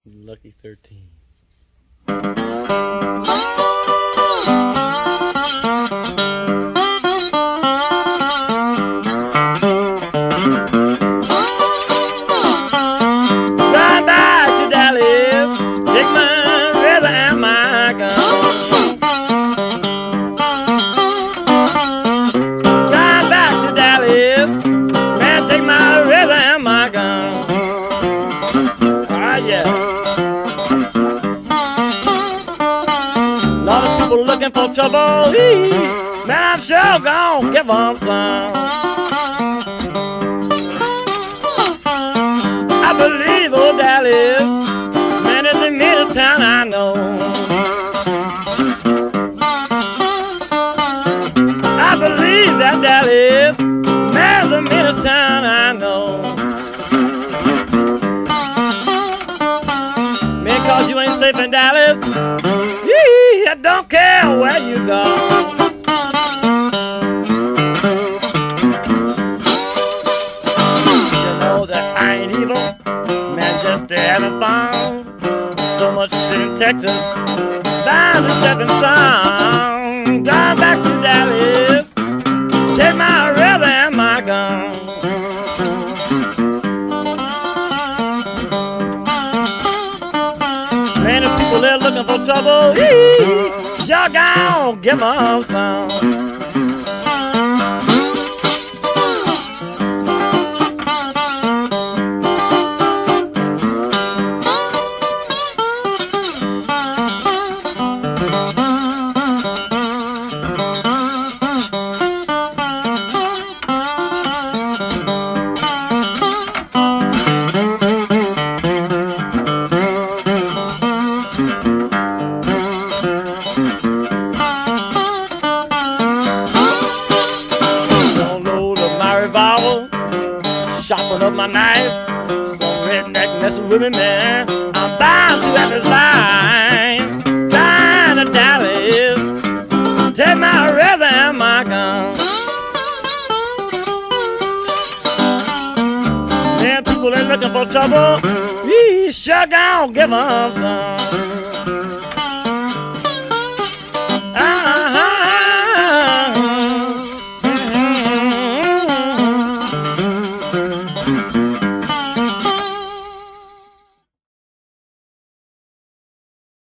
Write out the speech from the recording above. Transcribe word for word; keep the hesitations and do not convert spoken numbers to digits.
Lucky thirteen. Ride back to Dallas, take my river and my gun. Ride back to Dallas, man, take my river and my gun. Ah, yeah. Lot of people looking for trouble. Man, I'm sure gonna give them some. I believe old Dallas, man, it's the meanest town I know. I believe that Dallas, man, it's the meanest town I know. Man, cause you ain't safe in Dallas, yee, I don't care where you go. I ain't evil, man, just having fun. So much shit in Texas, bound to stepping stone. Drive back to Dallas, take my river and my gun. Man, the people there looking for trouble, ee, sure gonna give them some. Sharpen up my knife, some redneck messing with me, man. I'm bound to have his line. Down to Dallas, take my river and my gun. Man, people ain't looking for trouble, we sure gonna give them some.